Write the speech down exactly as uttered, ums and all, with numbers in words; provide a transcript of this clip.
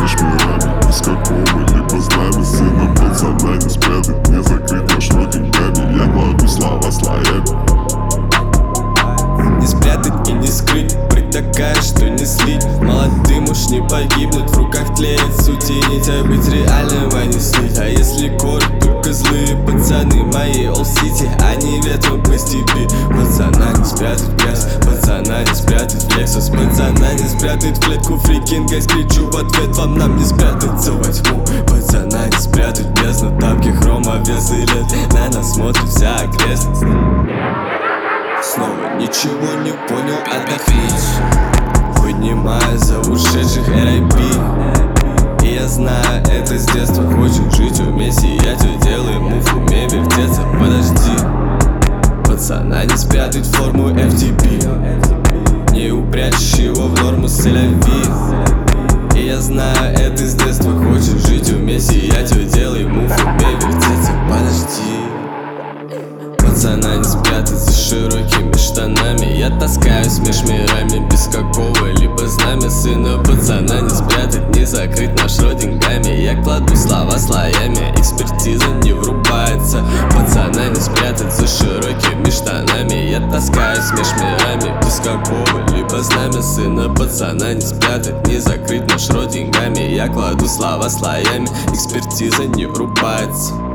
меж мирами, без какого-либо знамя. Сына пацана не спрятать, не закрыть наш рот деньгами. Я кладу слова слоями. Не спрятать и не скрыть, прыть такая, что не слить. Молодым уж не погибнуть, в руках тлеет суть и нить. А быть реальным, а не снить. А если коротко, только злые пацаны мои All City, они ветром по степи. Пацана не спрятать в грязь, пацана не спрятать в Lexus, пацана не спрятать в клетку фрикинга. Скричу в ответ, вам нам не спрятаться во тьму. Пацана не спрятать в бездну, тапки хрома, вес и лет. На нас смотрит вся окрестность. Снова ничего не понял, отдохнуть. Поднимаю за ушедших эр ай пи. И я знаю, это с детства. Хочет жить вместе, я тебе делаю мув, умей вертеться. Подожди, пацана не спрятать форму эф ти пи, не упрячешь его в норму селяви. И я знаю, это с детства. Хочет жить вместе, я тебе делаю мув, умей вертеться. Подожди, пацана не спрятать за широкими штанами. Я таскаюсь меж мирами без какого-либо знамя. Сына пацана не спрятать, не закрыть наш рот деньгами. Я кладу слова слоями, экспертиза не врубается. Пацана не спрятать за широкими штанами. Я таскаюсь меж мирами без какого-либо знамя. Сына пацана не спрятать, не закрыть наш рот деньгами. Я кладу слова слоями, экспертиза не врубается.